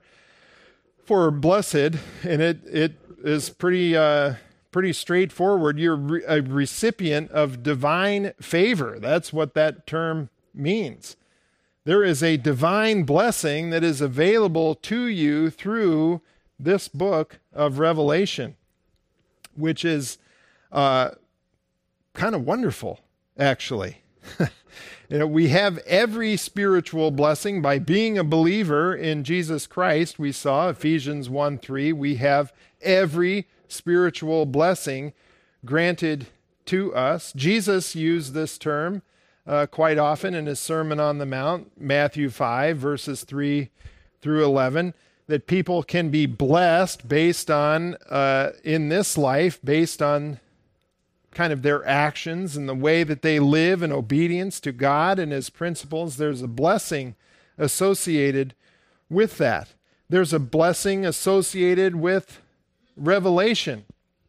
for blessed, and it it is pretty uh, pretty straightforward. You're re- a recipient of divine favor. That's what that term means. There is a divine blessing that is available to you through this book of Revelation, which is uh, kind of wonderful, actually. You know, we have every spiritual blessing by being a believer in Jesus Christ. We saw Ephesians one three. We have every spiritual blessing granted to us. Jesus used this term uh, quite often in his Sermon on the Mount, Matthew five, verses three through eleven, that people can be blessed based on, uh, in this life, based on kind of their actions and the way that they live in obedience to God and His principles. There's a blessing associated with that. There's a blessing associated with revelation,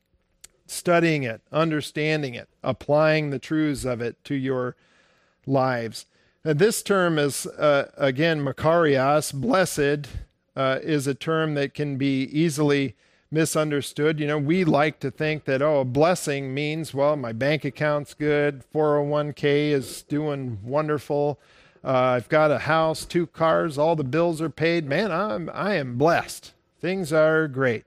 studying it, understanding it, applying the truths of it to your lives. And this term is, uh, again, Makarios, blessed, uh, is a term that can be easily misunderstood. You know, we like to think that, oh, a blessing means, well, my bank account's good, four oh one k is doing wonderful, uh, I've got a house, two cars, all the bills are paid. Man, I'm I am blessed. Things are great.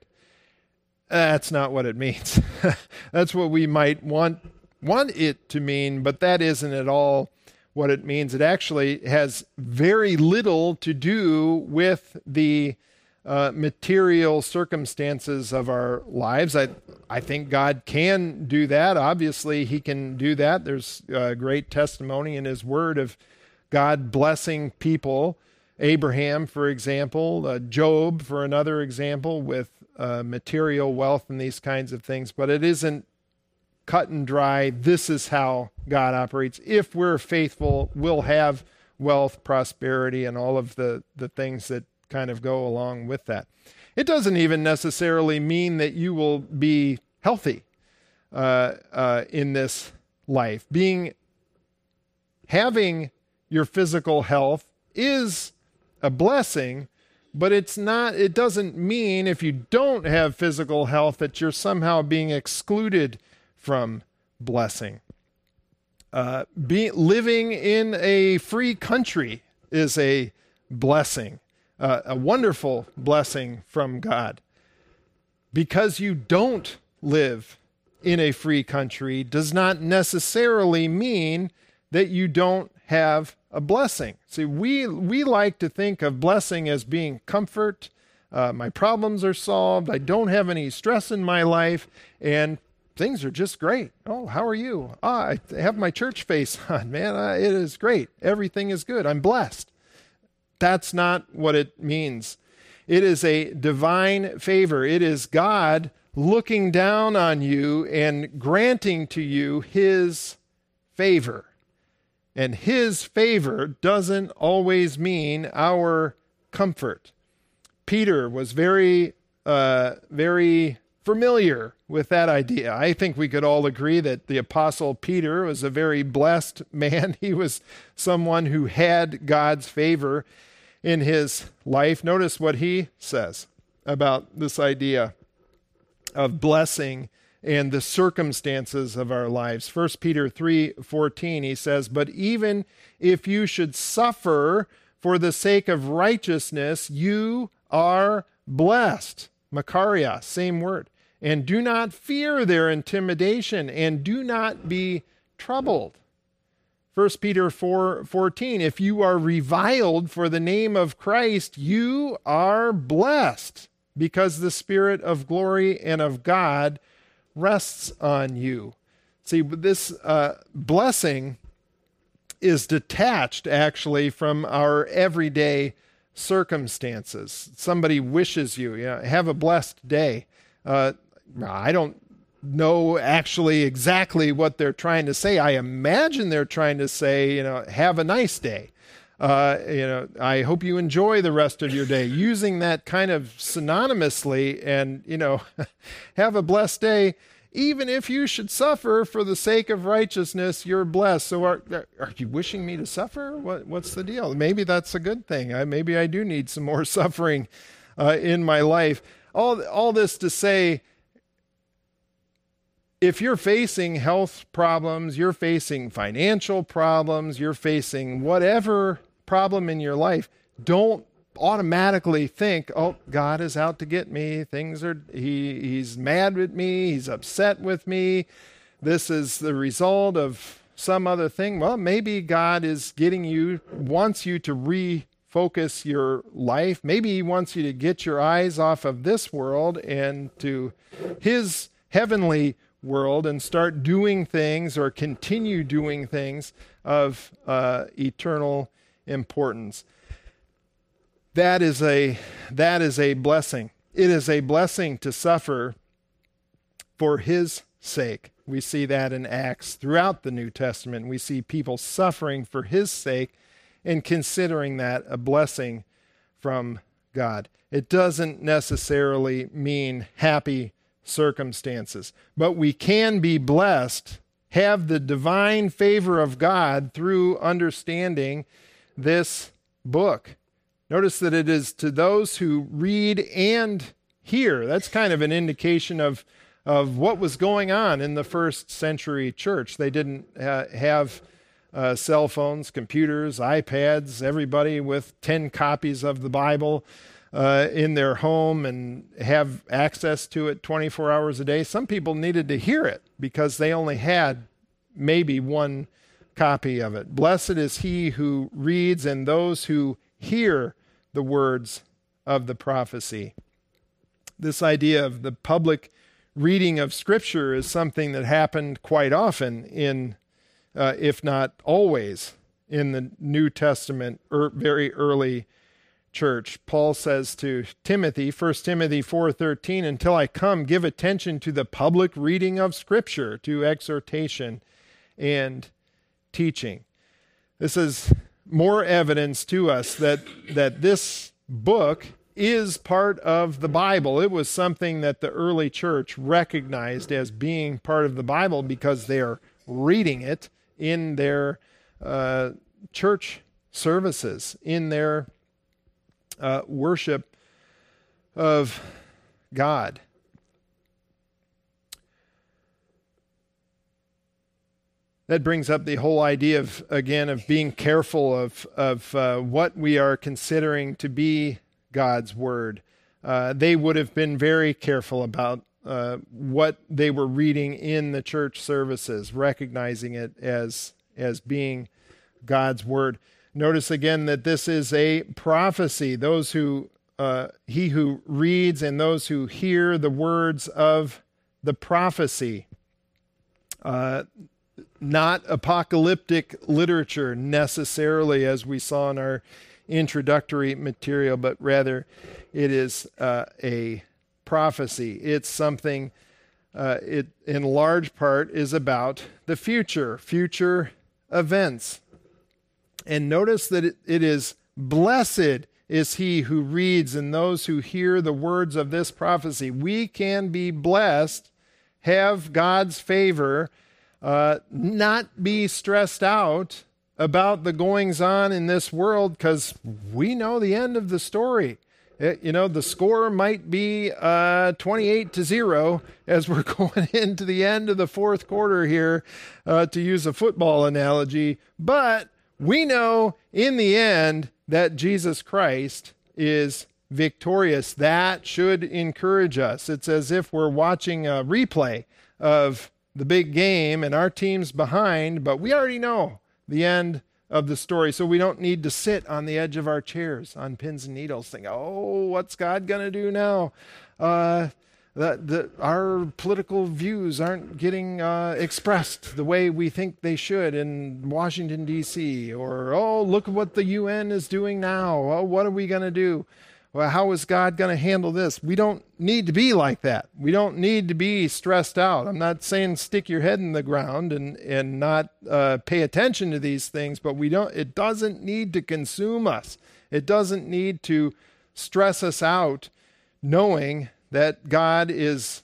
That's not what it means. That's what we might want want it to mean, but that isn't at all what it means. It actually has very little to do with the Uh, material circumstances of our lives. I I think God can do that. Obviously, He can do that. There's uh, great testimony in His Word of God blessing people. Abraham, for example, uh, Job, for another example, with uh, material wealth and these kinds of things. But it isn't cut and dry. This is how God operates. If we're faithful, we'll have wealth, prosperity, and all of the, the things that kind of go along with that. It doesn't even necessarily mean that you will be healthy uh, uh, in this life. Being, having your physical health is a blessing, but it's not, it doesn't mean if you don't have physical health that you're somehow being excluded from blessing. Uh, be, living in a free country is a blessing. Uh, a wonderful blessing from God. Because you don't live in a free country does not necessarily mean that you don't have a blessing. See, we we like to think of blessing as being comfort. Uh, my problems are solved. I don't have any stress in my life, and things are just great. Oh, how are you? Ah, I have my church face on, man. Uh, it is great. Everything is good. I'm blessed. That's not what it means. It is a divine favor. It is God looking down on you and granting to you his favor. And his favor doesn't always mean our comfort. Peter was very, uh, very familiar with that idea. I think we could all agree that the Apostle Peter was a very blessed man. He was someone who had God's favor in his life. Notice what he says about this idea of blessing and the circumstances of our lives. First Peter three fourteen, he says, "But even if you should suffer for the sake of righteousness, you are blessed." Makarios, same word. "And do not fear their intimidation, and do not be troubled." First Peter four fourteen, "If you are reviled for the name of Christ, you are blessed, because the Spirit of glory and of God rests on you." See, this uh, blessing is detached, actually, from our everyday circumstances. Somebody wishes you, you know, have a blessed day. Uh, I don't know actually exactly what they're trying to say. I imagine they're trying to say, you know, have a nice day. Uh, you know, I hope you enjoy the rest of your day, using that kind of synonymously, and, you know, have a blessed day. Even if you should suffer for the sake of righteousness, you're blessed. So are, are you wishing me to suffer? What, what's the deal? Maybe that's a good thing. I, maybe I do need some more suffering uh, in my life. All, all this to say, if you're facing health problems, you're facing financial problems, you're facing whatever problem in your life, don't automatically think, oh, God is out to get me. Things are, he, he's mad with me. He's upset with me. This is the result of some other thing. Well, maybe God is getting you, wants you to refocus your life. Maybe he wants you to get your eyes off of this world and to his heavenly world and start doing things, or continue doing things of uh, eternal importance. That is a that is a blessing. It is a blessing to suffer for his sake. We see that in Acts throughout the New Testament. We see people suffering for his sake and considering that a blessing from God. It doesn't necessarily mean happy circumstances, but we can be blessed, have the divine favor of God through understanding this book. Notice that it is to those who read and hear. That's kind of an indication of, of what was going on in the first century church. They didn't uh, have uh, cell phones, computers, iPads, everybody with ten copies of the Bible Uh, in their home and have access to it twenty-four hours a day. Some people needed to hear it because they only had maybe one copy of it. Blessed is he who reads and those who hear the words of the prophecy. This idea of the public reading of Scripture is something that happened quite often in, uh, if not always, in the New Testament, er, very early church. Paul says to Timothy, First Timothy four thirteen, "Until I come, give attention to the public reading of Scripture, to exhortation and teaching." This is more evidence to us that, that this book is part of the Bible. It was something that the early church recognized as being part of the Bible because they are reading it in their uh, church services, in their Uh, worship of God. That brings up the whole idea of, again, of being careful of, of uh, what we are considering to be God's word. Uh, they would have been very careful about uh, what they were reading in the church services, recognizing it as, as being God's word. Notice again that this is a prophecy. Those who, uh, he who reads and those who hear the words of the prophecy. Uh, not apocalyptic literature necessarily, as we saw in our introductory material, but rather it is uh, a prophecy. It's something, uh, it in large part is about the future, future events. And notice that it, it is blessed is he who reads and those who hear the words of this prophecy. We can be blessed, have God's favor, uh, not be stressed out about the goings on in this world, because we know the end of the story. It, you know, the score might be uh, twenty-eight to zero as we're going into the end of the fourth quarter here, uh, to use a football analogy. But we know in the end that Jesus Christ is victorious. That should encourage us. It's as if we're watching a replay of the big game and our team's behind, but we already know the end of the story. So we don't need to sit on the edge of our chairs on pins and needles thinking, oh, what's God going to do now? Uh, the, the, our political views aren't getting uh, expressed the way we think they should in Washington, D C Or, oh, look at what the U N is doing now. Oh, what are we going to do? Well, how is God going to handle this? We don't need to be like that. We don't need to be stressed out. I'm not saying stick your head in the ground and, and not uh, pay attention to these things, but we don't. It doesn't need to consume us. It doesn't need to stress us out, knowing that God is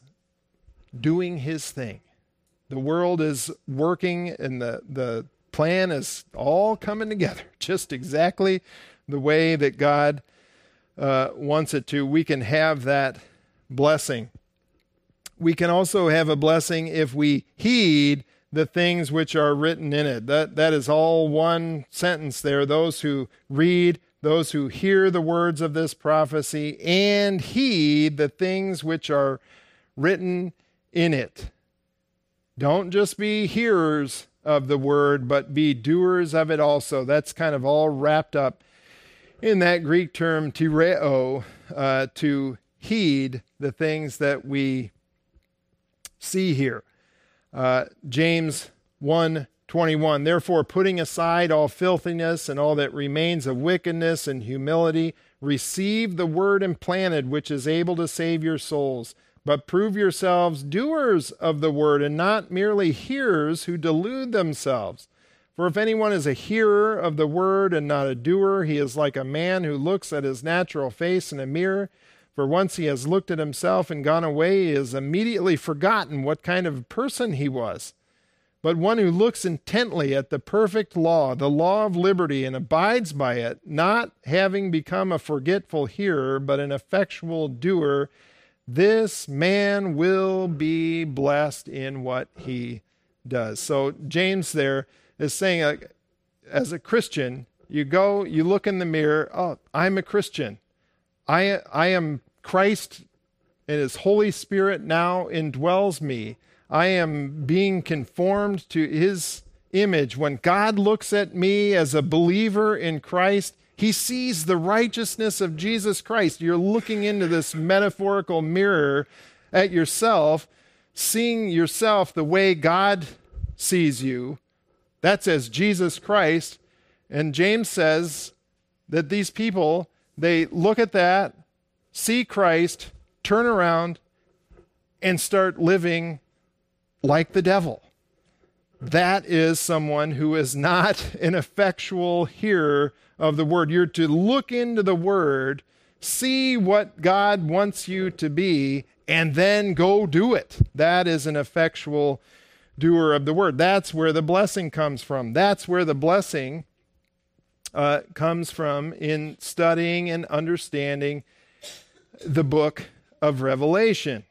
doing his thing. The world is working and the, the plan is all coming together just exactly the way that God uh, wants it to. We can have that blessing. We can also have a blessing if we heed the things which are written in it. That, that is all one sentence there. Those who read, those who hear the words of this prophecy and heed the things which are written in it. Don't just be hearers of the word, but be doers of it also. That's kind of all wrapped up in that Greek term tireo, uh, to heed the things that we see here. Uh, James one twenty-one, therefore putting aside all filthiness and all that remains of wickedness and humility, receive the word implanted, which is able to save your souls. But prove yourselves doers of the word and not merely hearers who delude themselves. For if anyone is a hearer of the word and not a doer, he is like a man who looks at his natural face in a mirror. For once he has looked at himself and gone away, he has immediately forgotten what kind of person he was. But one who looks intently at the perfect law, the law of liberty, and abides by it, not having become a forgetful hearer, but an effectual doer, this man will be blessed in what he does. So James there is saying, uh, as a Christian, you go, you look in the mirror, oh, I'm a Christian. I, I am Christ, and his Holy Spirit now indwells me. I am being conformed to his image. When God looks at me as a believer in Christ, he sees the righteousness of Jesus Christ. You're looking into this metaphorical mirror at yourself, seeing yourself the way God sees you. That's as Jesus Christ. And James says that these people, they look at that, see Christ, turn around, and start living like the devil. That is someone who is not an effectual hearer of the word. You're to look into the word, see what God wants you to be, and then go do it. That is an effectual doer of the word. That's where the blessing comes from. That's where the blessing uh, comes from in studying and understanding the book of Revelation.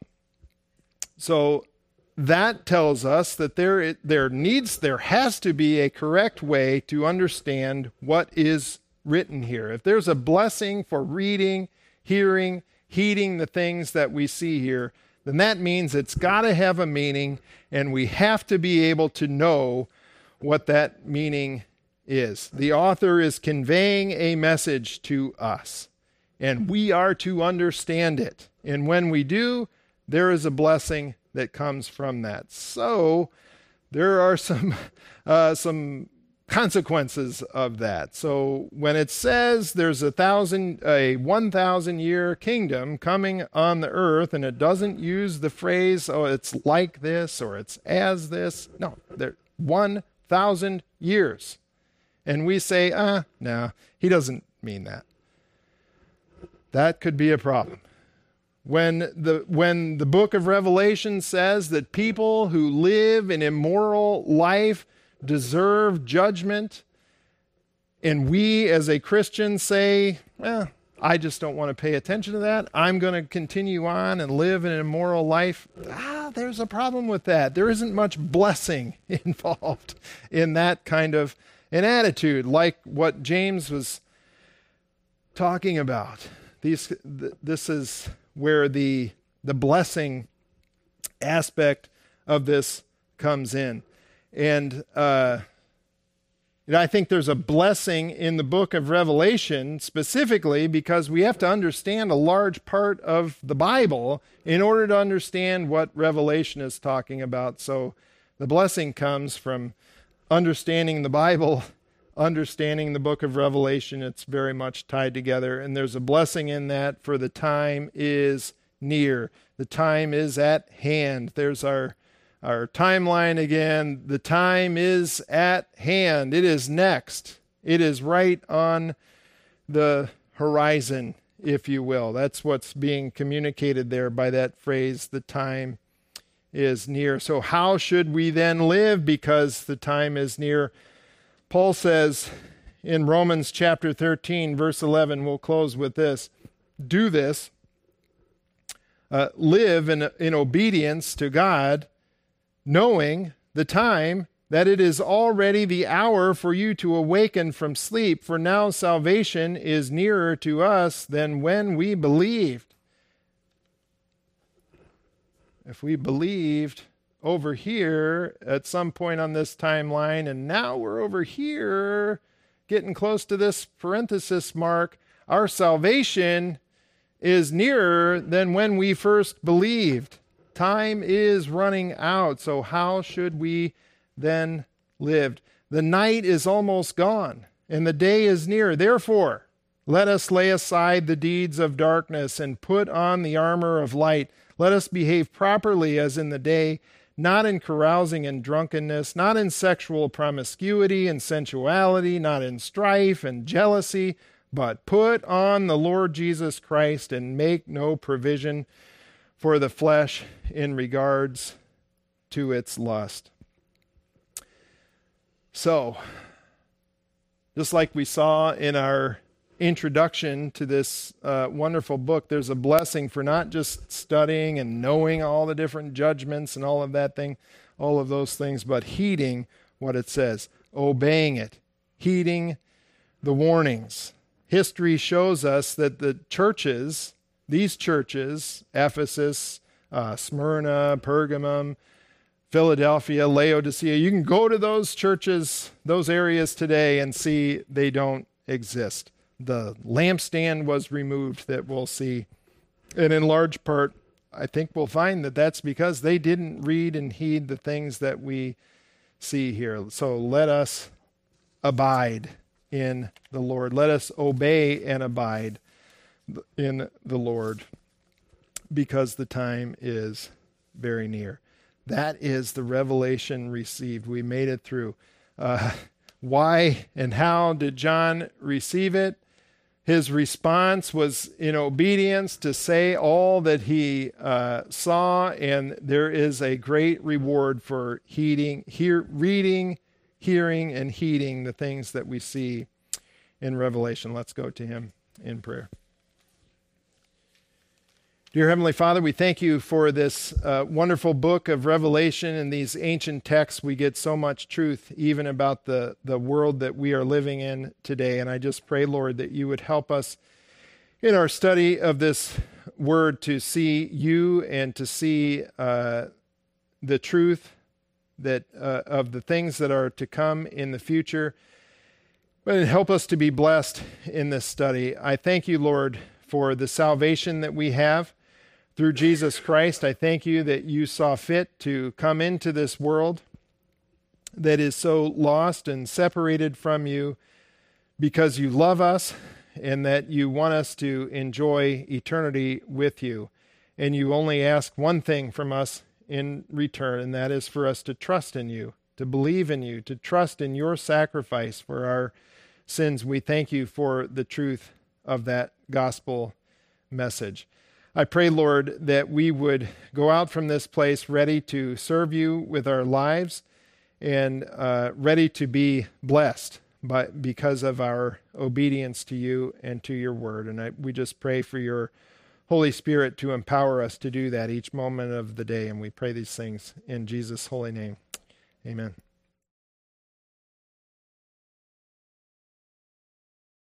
So that tells us that there there needs, there has to be a correct way to understand what is written here. If there's a blessing for reading, hearing, heeding the things that we see here, then that means it's got to have a meaning, and we have to be able to know what that meaning is. The author is conveying a message to us, and we are to understand it. And when we do, there is a blessing that comes from that. So there are some uh, some consequences of that. So when it says there's a thousand, a one thousand year kingdom coming on the earth, and it doesn't use the phrase, oh, it's like this or it's as this. No, there one thousand years. And we say, ah, no, he doesn't mean that. That could be a problem. When the when the book of Revelation says that people who live an immoral life deserve judgment, and we as a Christian say, eh, I just don't want to pay attention to that. I'm going to continue on and live an immoral life. Ah, there's a problem with that. There isn't much blessing involved in that kind of an attitude, like what James was talking about. These, th- this is where the the blessing aspect of this comes in. And uh, you know, I think there's a blessing in the book of Revelation specifically because we have to understand a large part of the Bible in order to understand what Revelation is talking about. So the blessing comes from understanding the Bible, understanding the book of Revelation. It's very much tied together. And there's a blessing in that, for the time is near. The time is at hand. There's our Our timeline again. The time is at hand. It is next. It is right on the horizon, if you will. That's what's being communicated there by that phrase, the time is near. So how should we then live because the time is near? Paul says in Romans chapter thirteen, verse eleven, we'll close with this, do this, uh, live in, in obedience to God, knowing the time that it is already the hour for you to awaken from sleep, for now salvation is nearer to us than when we believed. If we believed over here at some point on this timeline, and now we're over here getting close to this parenthesis mark, our salvation is nearer than when we first believed. Time is running out, so how should we then live? The night is almost gone, and the day is near. Therefore, let us lay aside the deeds of darkness and put on the armor of light. Let us behave properly as in the day, not in carousing and drunkenness, not in sexual promiscuity and sensuality, not in strife and jealousy, but put on the Lord Jesus Christ and make no provision for the flesh in regards to its lust. So, just like we saw in our introduction to this uh, wonderful book, there's a blessing for not just studying and knowing all the different judgments and all of that thing, all of those things, but heeding what it says, obeying it, heeding the warnings. History shows us that the churches, these churches, Ephesus, uh, Smyrna, Pergamum, Philadelphia, Laodicea, you can go to those churches, those areas today and see they don't exist. The lampstand was removed that we'll see. And in large part, I think we'll find that that's because they didn't read and heed the things that we see here. So let us abide in the Lord. Let us obey and abide in the Lord, because the time is very near. That is the revelation received. We made it through. Uh, why and how did John receive it? His response was in obedience to say all that he uh, saw, and there is a great reward for heeding, hear, reading, hearing, and heeding the things that we see in Revelation. Let's go to him in prayer. Dear Heavenly Father, we thank you for this uh, wonderful book of Revelation and these ancient texts. We get so much truth even about the, the world that we are living in today. And I just pray, Lord, that you would help us in our study of this word to see you and to see uh, the truth that uh, of the things that are to come in the future. But help us to be blessed in this study. I thank you, Lord, for the salvation that we have through Jesus Christ. I thank you that you saw fit to come into this world that is so lost and separated from you because you love us and that you want us to enjoy eternity with you. And you only ask one thing from us in return, and that is for us to trust in you, to believe in you, to trust in your sacrifice for our sins. We thank you for the truth of that gospel message. I pray, Lord, that we would go out from this place ready to serve you with our lives and uh, ready to be blessed by, because of our obedience to you and to your word. And I, we just pray for your Holy Spirit to empower us to do that each moment of the day. And we pray these things in Jesus' holy name. Amen.